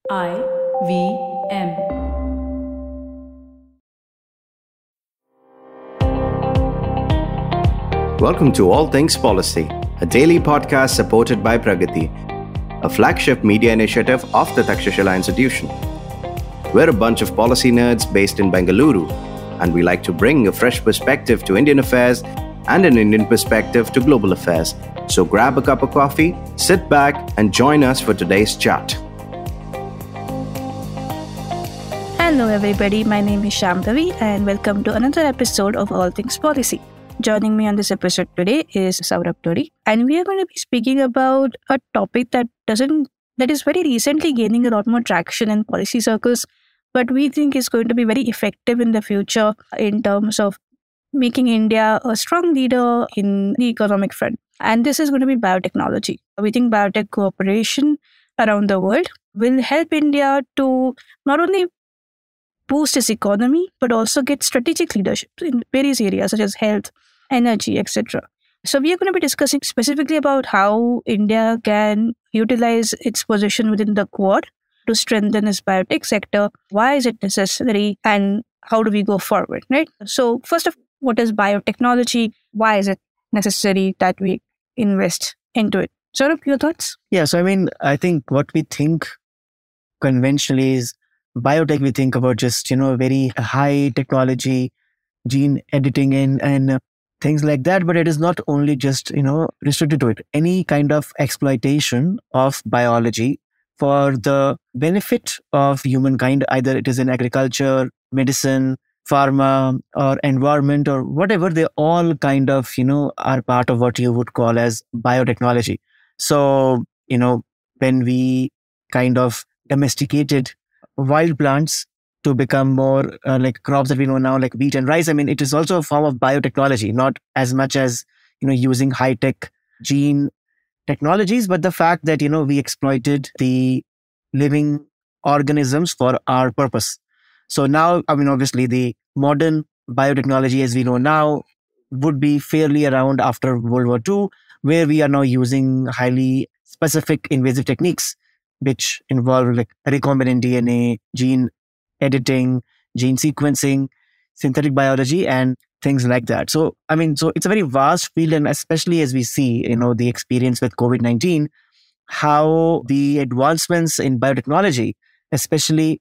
IVM. Welcome to All Things Policy, a daily podcast supported by Pragati, a flagship media initiative of the Takshashila Institution. We're a bunch of policy nerds based in Bengaluru, and we like to bring a fresh perspective to Indian affairs and an Indian perspective to global affairs. So grab a cup of coffee, sit back, and join us for today's chat. Hello everybody, my name is Shambhavi and welcome to another episode of All Things Policy. Joining me on this episode today is Saurabh Todi, and we are going to be speaking about a topic that is very recently gaining a lot more traction in policy circles, but we think is going to be very effective in the future in terms of making India a strong leader in the economic front. And this is going to be biotechnology. We think biotech cooperation around the world will help India to not only boost its economy, but also get strategic leadership in various areas such as health, energy, etc. So we are going to be discussing specifically about how India can utilize its position within the Quad to strengthen its biotech sector, why is it necessary, and how do we go forward, right? So first of all, what is biotechnology? Why is it necessary that we invest into it? Saurabh, your thoughts? Yeah, so I think what we think conventionally is biotech. We think about just, very high technology, gene editing and things like that. But it is not only just, restricted to it. Any kind of exploitation of biology for the benefit of humankind, either it is in agriculture, medicine, pharma, or environment, or whatever, they all kind of, are part of what you would call as biotechnology. So, when we kind of domesticated wild plants to become more like crops that we know now, like wheat and rice, it is also a form of biotechnology, not as much as, using high-tech gene technologies, but the fact that, we exploited the living organisms for our purpose. So now, obviously the modern biotechnology as we know now would be fairly around after World War II, where we are now using highly specific invasive techniques, which involve like recombinant DNA, gene editing, gene sequencing, synthetic biology, and things like that. So, so it's a very vast field, and especially as we see, the experience with COVID-19, how the advancements in biotechnology, especially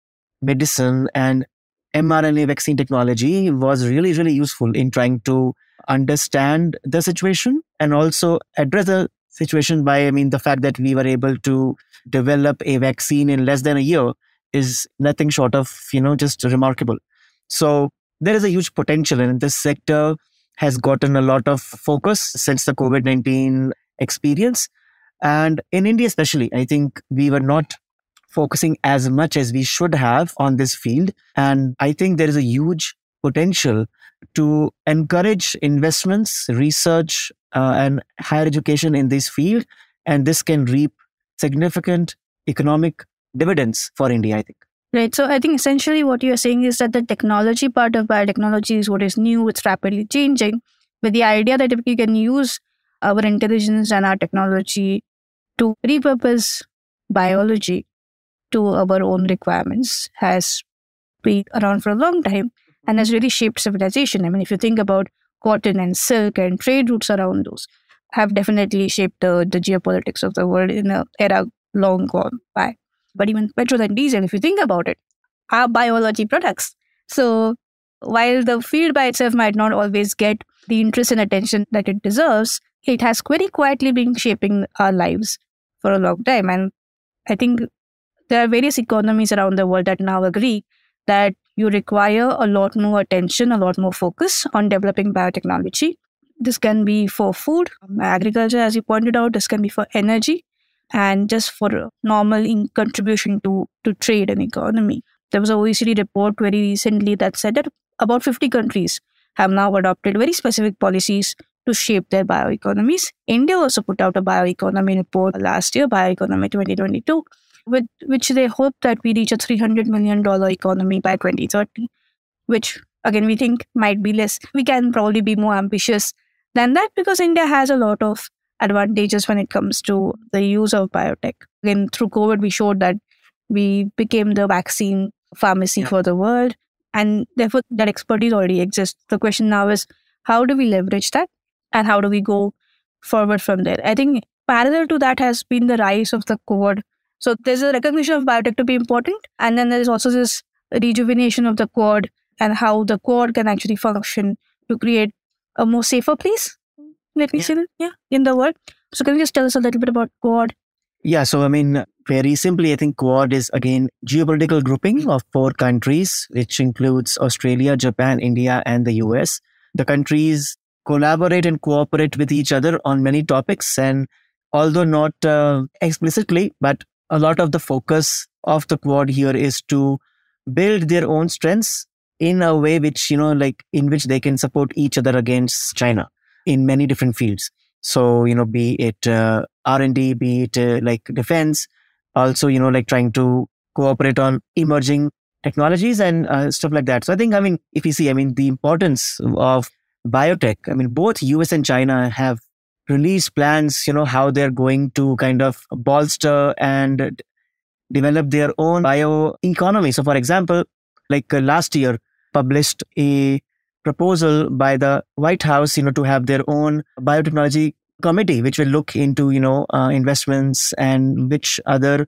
medicine and mRNA vaccine technology, was really, really useful in trying to understand the situation and also address the situation by, the fact that we were able to develop a vaccine in less than a year is nothing short of, just remarkable. So there is a huge potential, and this sector has gotten a lot of focus since the COVID-19 experience. And in India especially, I think we were not focusing as much as we should have on this field. And I think there is a huge potential to encourage investments, research, and higher education in this field. And this can reap significant economic dividends for India, I think. Right. So I think essentially what you're saying is that the technology part of biotechnology is what is new, it's rapidly changing, with the idea that if we can use our intelligence and our technology to repurpose biology to our own requirements has been around for a long time and has really shaped civilization. If you think about cotton and silk and trade routes around those, have definitely shaped the geopolitics of the world in an era long gone by. But even petrol and diesel, if you think about it, are biology products. So while the field by itself might not always get the interest and attention that it deserves, it has very quietly been shaping our lives for a long time. And I think there are various economies around the world that now agree that you require a lot more attention, a lot more focus on developing biotechnology. This can be for food, agriculture, as you pointed out. This can be for energy, and just for normal contribution to trade and economy. There was an OECD report very recently that said that about 50 countries have now adopted very specific policies to shape their bioeconomies. India also put out a bioeconomy report last year, Bioeconomy 2022, with which they hope that we reach a $300 million economy by 2030, which again we think might be less. We can probably be more ambitious than that because India has a lot of advantages when it comes to the use of biotech. Again, through COVID, we showed that We became the vaccine pharmacy for the world. And therefore, that expertise already exists. The question now is, how do we leverage that? And how do we go forward from there? I think parallel to that has been the rise of the Quad. So there's a recognition of biotech to be important. And then there's also this rejuvenation of the Quad and how the Quad can actually function to create a more safer place. Let me say that, in the world. So can you just tell us a little bit about Quad? Yeah, so I mean, very simply, I think Quad is again geopolitical grouping of 4 countries, which includes Australia, Japan, India, and the US. The countries collaborate and cooperate with each other on many topics, and although not explicitly, but a lot of the focus of the Quad here is to build their own strengths in a way which, in which they can support each other against China in many different fields. So, be it R&D, be it like defense, also, trying to cooperate on emerging technologies and stuff like that. So I think, if you see, the importance of biotech, both US and China have released plans, how they're going to kind of bolster and develop their own bioeconomy. So for example, last year published a proposal by the White House, to have their own biotechnology committee, which will look into, investments and which other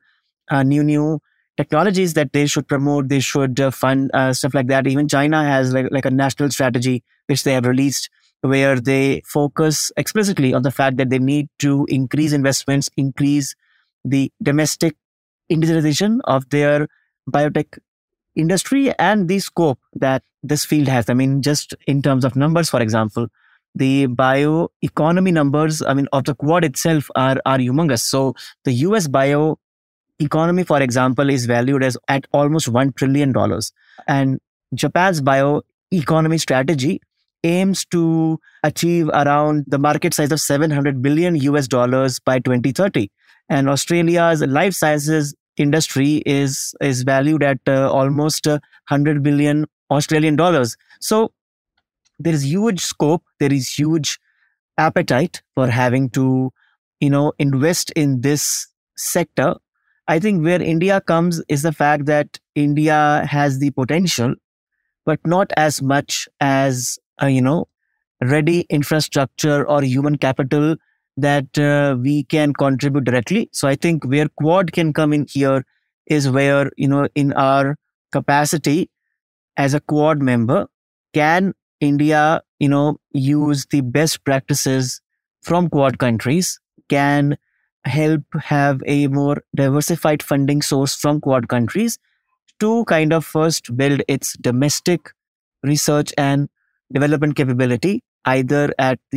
new technologies that they should promote, they should fund, stuff like that. Even China has like a national strategy, which they have released, where they focus explicitly on the fact that they need to increase investments, increase the domestic indigenization of their biotech industry and the scope that this field has. Just in terms of numbers, for example, the bioeconomy numbers, of the Quad itself are humongous. So the US bioeconomy, for example, is valued at almost $1 trillion. And Japan's bioeconomy strategy aims to achieve around the market size of $700 billion US by 2030. And Australia's life sciences industry is valued at almost 100 billion Australian dollars. So there is huge scope, there is huge appetite for having to, invest in this sector. I think where India comes is the fact that India has the potential, but not as much as, ready infrastructure or human capital that we can contribute directly. So I think where Quad can come in here is where, in our capacity as a Quad member, can India, use the best practices from Quad countries, can help have a more diversified funding source from Quad countries to kind of first build its domestic research and development capability, either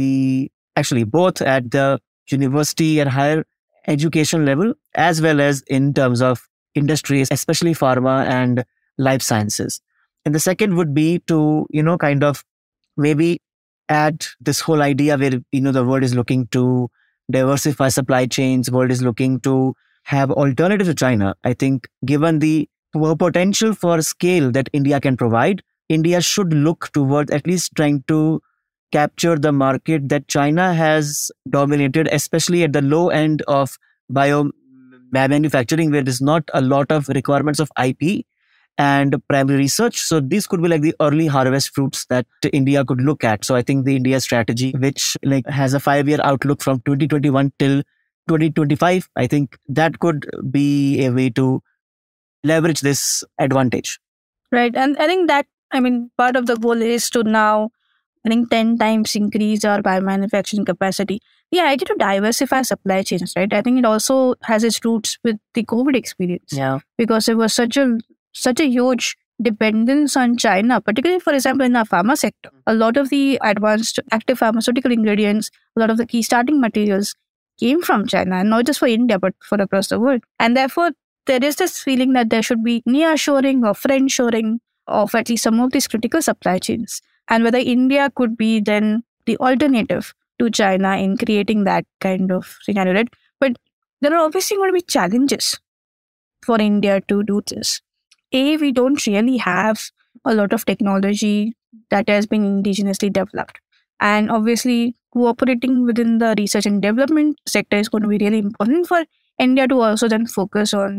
both at the university and higher education level, as well as in terms of industries, especially pharma and life sciences. And the second would be to, kind of maybe add this whole idea where, the world is looking to diversify supply chains, world is looking to have alternatives to China. I think given the potential for scale that India can provide, India should look towards at least trying to capture the market that China has dominated, especially at the low end of manufacturing, where there's not a lot of requirements of IP and primary research. So these could be like the early harvest fruits that India could look at. So I think the India strategy, which has a 5-year outlook from 2021 till 2025, I think that could be a way to leverage this advantage. Right. And I think that, part of the goal is to now, 10 times increase our biomanufacturing capacity. The idea to diversify supply chains, right? I think it also has its roots with the COVID experience. Yeah. Because there was such a huge dependence on China, particularly, for example, in our pharma sector. A lot of the advanced active pharmaceutical ingredients, a lot of the key starting materials came from China, and not just for India, but for across the world. And therefore, there is this feeling that there should be nearshoring or friendshoring of at least some of these critical supply chains. And whether India could be then the alternative to China in creating that kind of scenario, right? But there are obviously going to be challenges for India to do this. We don't really have a lot of technology that has been indigenously developed. And obviously, cooperating within the research and development sector is going to be really important for India to also then focus on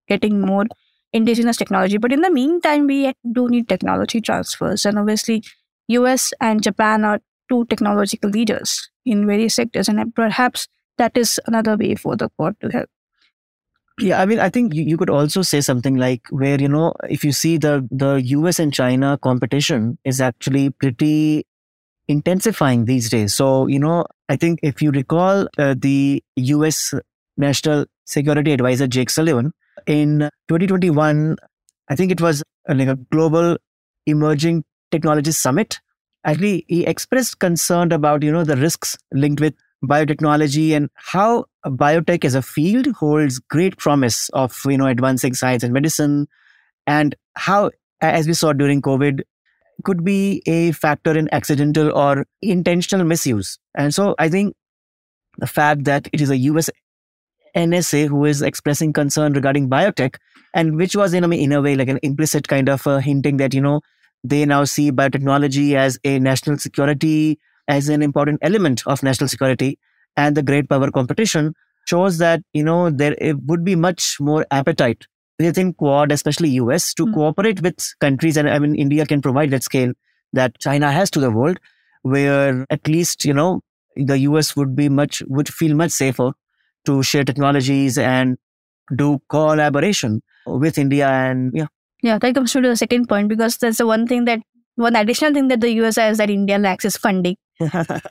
getting more indigenous technology. But in the meantime, we do need technology transfers. And obviously, US and Japan are two technological leaders in various sectors. And perhaps that is another way for the Quad to help. Yeah, I mean, I think you could also say something like where, if you see the US and China competition is actually pretty intensifying these days. So, I think if you recall the US National Security Advisor, Jake Sullivan, in 2021, I think it was like a global emerging technology summit. Actually, he expressed concern about, the risks linked with biotechnology and how biotech as a field holds great promise of, advancing science and medicine, and how, as we saw during COVID, could be a factor in accidental or intentional misuse. And so I think the fact that it is a US NSA who is expressing concern regarding biotech, and which was in a way like an implicit kind of hinting that, they now see biotechnology as a national security, as an important element of national security, and the great power competition shows that, there would be much more appetite within Quad, especially US, to cooperate with countries. And I mean, India can provide that scale that China has to the world, where at least, the US would feel much safer to share technologies and do collaboration with India. And Yeah, that comes to the second point, because that's the one additional thing that the US has that India lacks is funding. So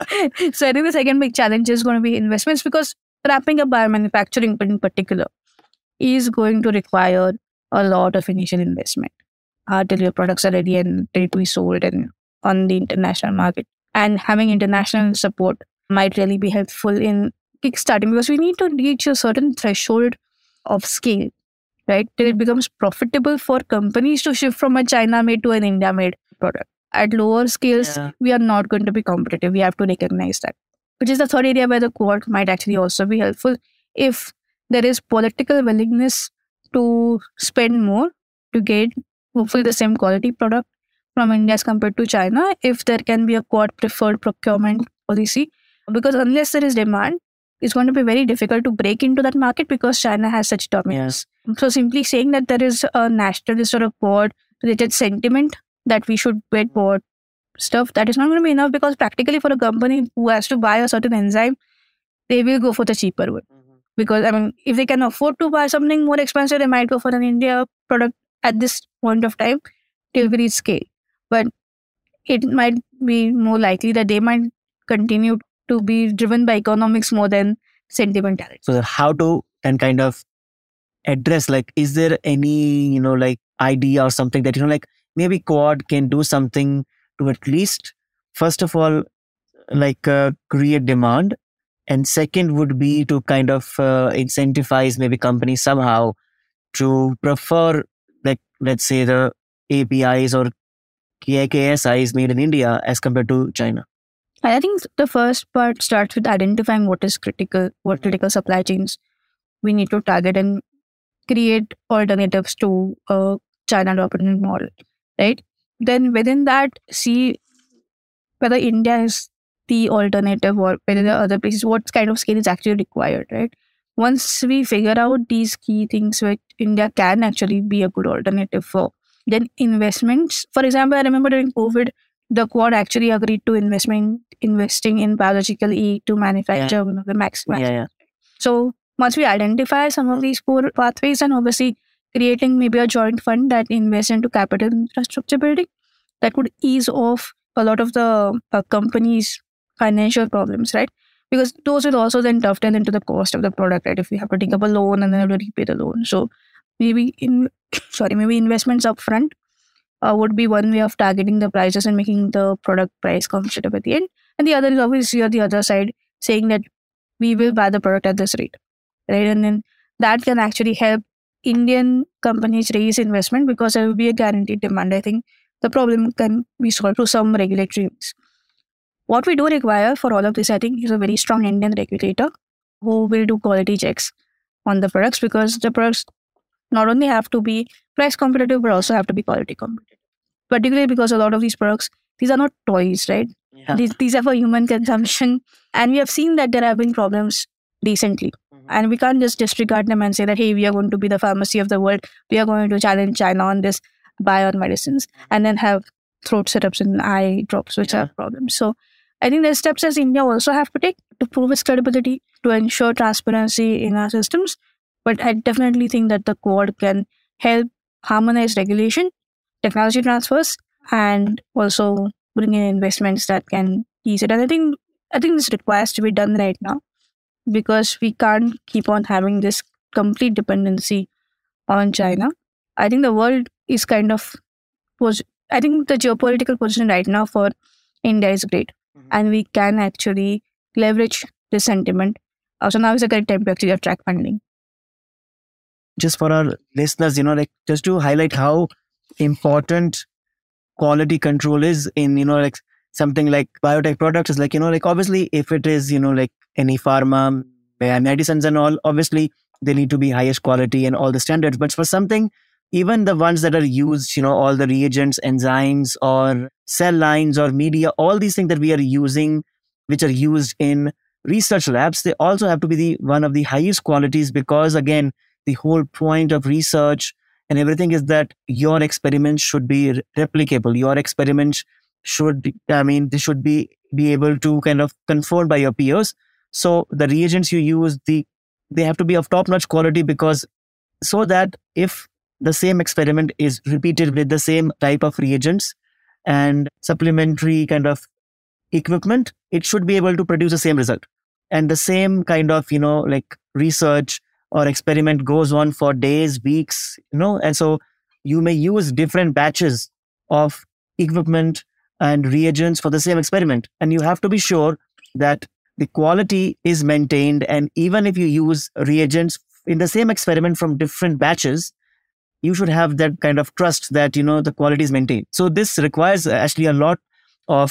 I think the second big challenge is going to be investments, because ramping up biomanufacturing in particular is going to require a lot of initial investment till your products are ready and ready to be sold and on the international market. And having international support might really be helpful in kickstarting, because we need to reach a certain threshold of scale, right? Till it becomes profitable for companies to shift from a China-made to an India-made product. At lower scales, we are not going to be competitive. We have to recognize that, which is the third area where the Quad might actually also be helpful. If there is political willingness to spend more to get hopefully the same quality product from India as compared to China, if there can be a Quad preferred procurement policy, because unless there is demand, it's going to be very difficult to break into that market because China has such dominance. So simply saying that there is a nationalist or a Quad related sentiment that we should get Quad stuff, that is not going to be enough, because practically for a company who has to buy a certain enzyme, they will go for the cheaper one. Because, I mean, if they can afford to buy something more expensive, they might go for an India product at this point of time till we reach scale. But it might be more likely that they might continue to be driven by economics more than sentimentality. So how to and kind of address, like, is there any, like idea or something that, like maybe Quad can do something to at least, first of all, like create demand. And second would be to kind of incentivize maybe companies somehow to prefer, like, let's say the APIs or KSIs made in India as compared to China. I think the first part starts with identifying what is critical, what critical supply chains we need to target and create alternatives to a China dominant model, right? Then within that, see whether India is the alternative or whether the other places, what kind of scale is actually required, right? Once we figure out these key things which India can actually be a good alternative for, then investments. For example, I remember during COVID, the Quad actually agreed to investing in biological E to manufacture one of the max. So once we identify some of these core pathways, and obviously creating maybe a joint fund that invests into capital infrastructure building, that would ease off a lot of the companies' financial problems, right? Because those will also then dovetail into the cost of the product, right? If we have to take up a loan and then have to repay the loan. So maybe investments upfront would be one way of targeting the prices and making the product price competitive at the end. And the other is obviously on the other side, saying that we will buy the product at this rate, right? And then that can actually help Indian companies raise investment because there will be a guaranteed demand. I think the problem can be solved through some regulatory means. What we do require for all of this, I think, is a very strong Indian regulator who will do quality checks on the products, because the products not only have to be price competitive, but also have to be quality competitive. Particularly because a lot of these products, these are not toys, right? These are for human consumption. And we have seen that there have been problems decently. And we can't just disregard them and say that, hey, we are going to be the pharmacy of the world. We are going to challenge China on this, buy our medicines, and then have throat syrups and eye drops, which have problems. So I think there's steps as India also have to take to prove its credibility, to ensure transparency in our systems. But I definitely think that the Quad can help harmonize regulation, technology transfers, and also bring in investments that can ease it. And I think this requires to be done right now, because we can't keep on having this complete dependency on China. I think the world is I think the geopolitical position right now for India is great. And we can actually leverage this sentiment. So now is a great time to actually attract funding. Just for our listeners, just to highlight how important quality control is in, something like biotech products is obviously if it is, any pharma, medicines and all, obviously they need to be highest quality and all the standards. But for something, even the ones that are used, all the reagents, enzymes or cell lines or media, all these things that we are using, which are used in research labs, they also have to be one of the highest qualities, because again, the whole point of research and everything is that your experiments should be replicable. Your experiments should be able to kind of conform by your peers. So the reagents you use, they have to be of top-notch quality, because so that if the same experiment is repeated with the same type of reagents and supplementary kind of equipment, it should be able to produce the same result. And the same kind of, research or experiment goes on for days, weeks, and so you may use different batches of equipment and reagents for the same experiment. And you have to be sure that the quality is maintained. And even if you use reagents in the same experiment from different batches, you should have that kind of trust that, the quality is maintained. So this requires actually a lot of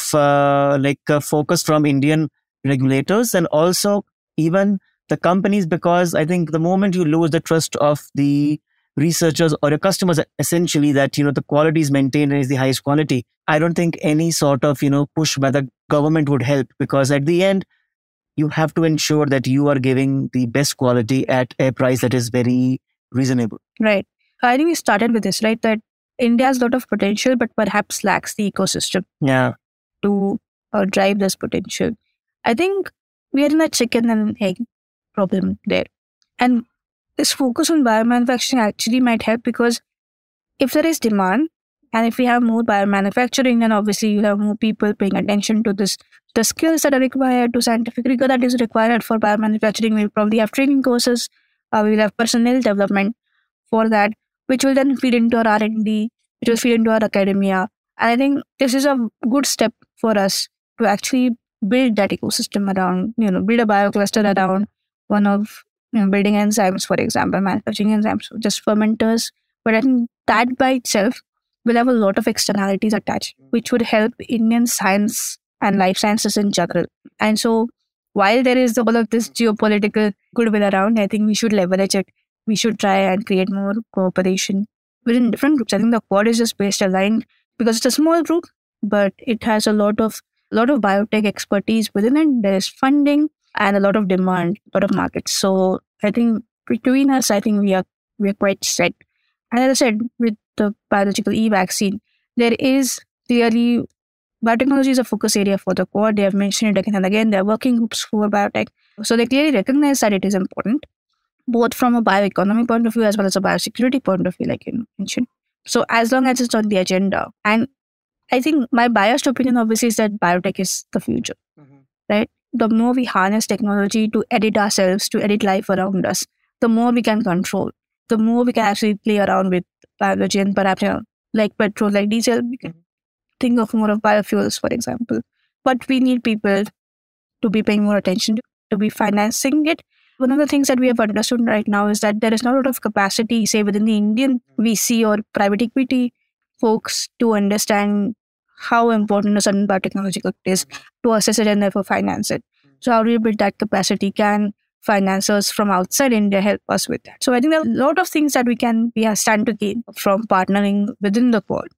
focus from Indian regulators and also even the companies, because I think the moment you lose the trust of the researchers or your customers, essentially that, the quality is maintained and is the highest quality, I don't think any sort of, push by the government would help, because at the end, you have to ensure that you are giving the best quality at a price that is very reasonable. Right. I think we started with this, right? That India has a lot of potential, but perhaps lacks the ecosystem to drive this potential. I think we are in a chicken and egg problem there. And this focus on biomanufacturing actually might help, because if there is demand and if we have more biomanufacturing, then obviously you have more people paying attention to this. The skills that are required, to scientific rigor that is required for biomanufacturing, we'll probably have training courses, we will have personnel development for that, which will then feed into our R&D, which will feed into our academia. And I think this is a good step for us to actually build that ecosystem around, build a biocluster around one of building enzymes, for example, manufacturing enzymes, just fermenters. But I think that by itself will have a lot of externalities attached, which would help Indian science and life sciences in general. And so while there is all of this geopolitical goodwill around, I think we should leverage it. We should try and create more cooperation within different groups. I think the Quad is just best aligned because it's a small group, but it has a lot of biotech expertise within it. There is funding and a lot of demand, a lot of markets. So I think between us, I think we are quite set. And as I said, with the biological e-vaccine, there is clearly biotechnology is a focus area for the Quad. They have mentioned it again and again. There are working groups for biotech. So they clearly recognize that it is important, both from a bioeconomy point of view as well as a biosecurity point of view, like you mentioned. So as long as it's on the agenda, and I think my biased opinion obviously is that biotech is the future, right? The more we harness technology to edit ourselves, to edit life around us, the more we can control, the more we can actually play around with biology, and perhaps, like petrol, like diesel, we can think of more of biofuels, for example. But we need people to be paying more attention to be financing it. One of the things that we have understood right now is that there is not a lot of capacity, say, within the Indian VC or private equity folks to understand how important a certain biotechnological is, to assess it and therefore finance it. So how do you build that capacity? Can financiers from outside India help us with that? So I think there are a lot of things that we stand to gain from partnering within the Quad.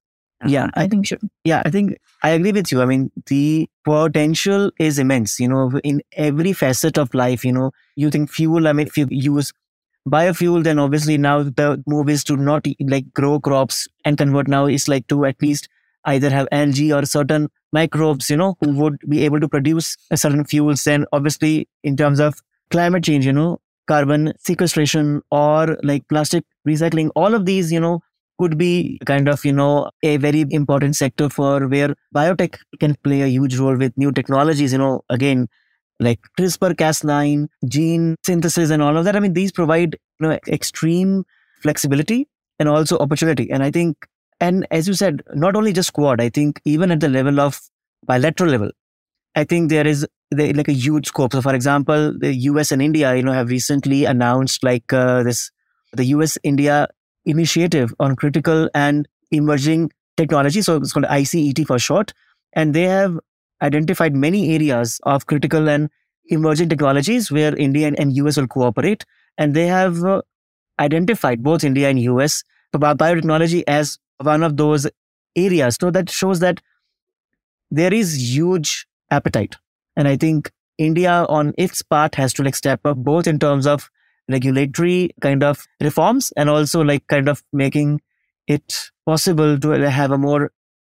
Yeah, I think should. Yeah, I think I agree with you. I mean, the potential is immense, in every facet of life, you think fuel, I mean, if you use biofuel, then obviously now the move is to not like grow crops and convert now is like to at least either have algae or certain microbes, who would be able to produce a certain fuels. And obviously in terms of climate change, carbon sequestration or like plastic recycling, all of these, could be kind of, a very important sector for where biotech can play a huge role with new technologies, again, like CRISPR-Cas9, gene synthesis and all of that. I mean, these provide, extreme flexibility and also opportunity. And I think, and as you said, not only just Quad, I think even at the level of bilateral level, I think there is like a huge scope. So for example, the US and India, have recently announced like the US-India initiative on critical and emerging technology. So it's called ICET for short. And they have identified many areas of critical and emerging technologies where India and US will cooperate. And they have identified both India and US biotechnology as one of those areas. So that shows that there is huge appetite. And I think India on its part has to like step up both in terms of regulatory kind of reforms and also like kind of making it possible to have a more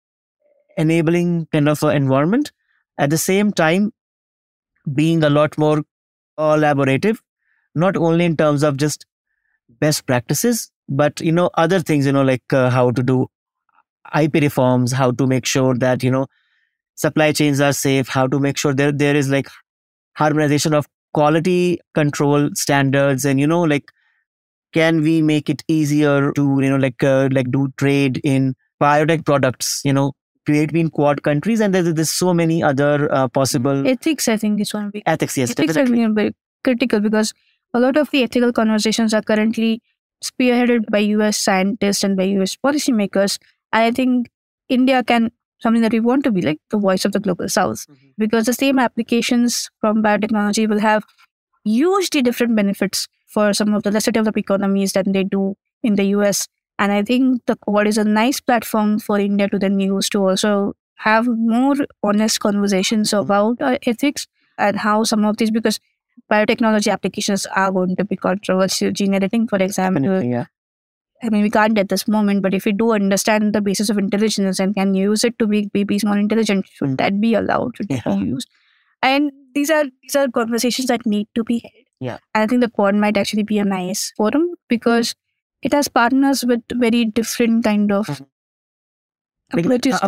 enabling kind of environment. At the same time, being a lot more collaborative, not only in terms of just best practices, but, other things, like how to do IP reforms, how to make sure that, supply chains are safe, how to make sure there is like harmonization of quality control standards and, like, can we make it easier to, like do trade in biotech products, between Quad countries, and there's so many other possible ethics. I think is one big ethics. Yes, ethics are very critical because a lot of the ethical conversations are currently spearheaded by US scientists and by US policymakers. And I think India can something that we want to be like the voice of the global South, because the same applications from biotechnology will have hugely different benefits for some of the lesser developed economies than they do in the US. And I think the Quad is a nice platform for India to then use to also have more honest conversations about ethics and how some of these, because biotechnology applications are going to be controversial. Gene editing, for example. Definitely, yeah. I mean, we can't at this moment, but if we do understand the basis of intelligence and can use it to make babies more intelligent, should that be allowed to be used? And these are conversations that need to be held. Yeah. And I think the Quad might actually be a nice forum because it has partners with very different kind of approaches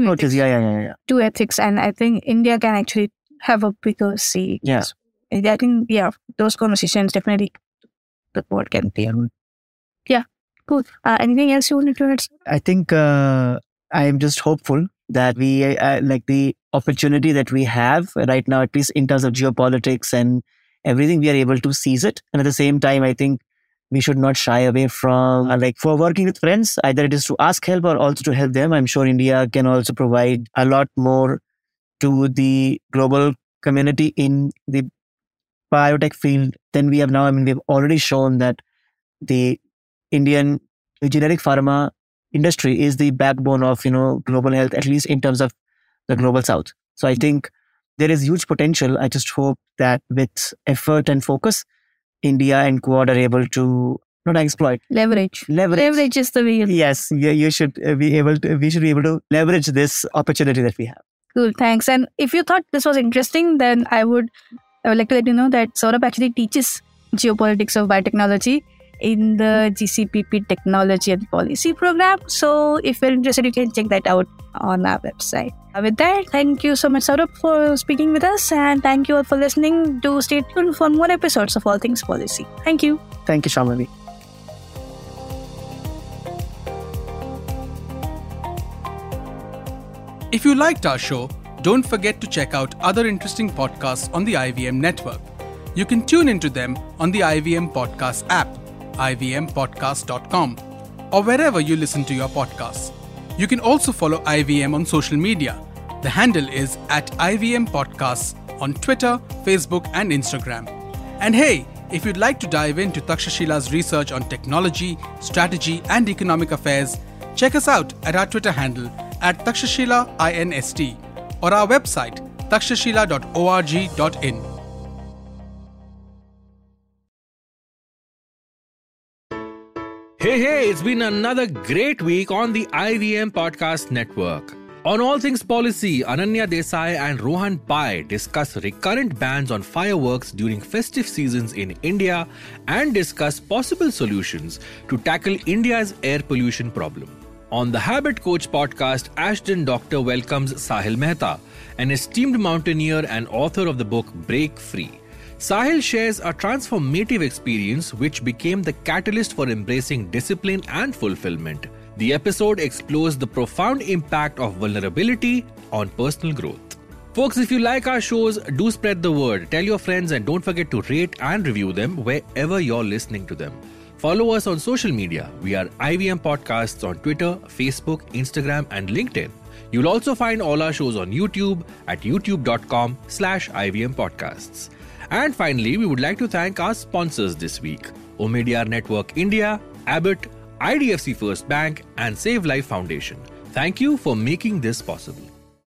to ethics. And I think India can actually have a bigger say. Yeah. I think, those conversations definitely the Quad can play on. Yeah. Cool. Anything else you wanted to add? I think I am just hopeful that we like the opportunity that we have right now, at least in terms of geopolitics and everything, we are able to seize it. And at the same time, I think we should not shy away from for working with friends, either it is to ask help or also to help them. I'm sure India can also provide a lot more to the global community in the biotech field than we have now. I mean, we've already shown that the Indian generic pharma industry is the backbone of, global health, at least in terms of the global South. So I think there is huge potential. I just hope that with effort and focus, India and Quad are able to not exploit. Leverage is the way. Yes, you should be able to. We should be able to leverage this opportunity that we have. Cool, thanks. And if you thought this was interesting, then I would like to let you know that Saurabh actually teaches geopolitics of biotechnology in the GCPP Technology and Policy program. So if you're interested, you can check that out on our website. With that, thank you so much, Saurabh, for speaking with us, and thank you all for listening. Do stay tuned for more episodes of All Things Policy. Thank you. Thank you, Shamali. If you liked our show, don't forget to check out other interesting podcasts on the IVM network. You can tune into them on the IVM Podcast app, ivmpodcast.com, or wherever you listen to your podcasts. You can also follow IVM on social media. The handle is @IVM Podcasts on Twitter, Facebook, and Instagram. And hey, if you'd like to dive into Takshashila's research on technology, strategy, and economic affairs, check us out at our Twitter handle @takshashila_inst or our website takshashila.org.in. Hey, it's been another great week on the IVM Podcast Network. On All Things Policy, Ananya Desai and Rohan Pai discuss recurrent bans on fireworks during festive seasons in India and discuss possible solutions to tackle India's air pollution problem. On the Habit Coach podcast, Ashton Doctor welcomes Sahil Mehta, an esteemed mountaineer and author of the book Break Free. Sahil shares a transformative experience which became the catalyst for embracing discipline and fulfillment. The episode explores the profound impact of vulnerability on personal growth. Folks, if you like our shows, do spread the word. Tell your friends and don't forget to rate and review them wherever you're listening to them. Follow us on social media. We are IVM Podcasts on Twitter, Facebook, Instagram, and LinkedIn. You'll also find all our shows on YouTube at youtube.com/IVM Podcasts. And finally, we would like to thank our sponsors this week: Omidyar Network India, Abbott, IDFC First Bank, and Save Life Foundation. Thank you for making this possible.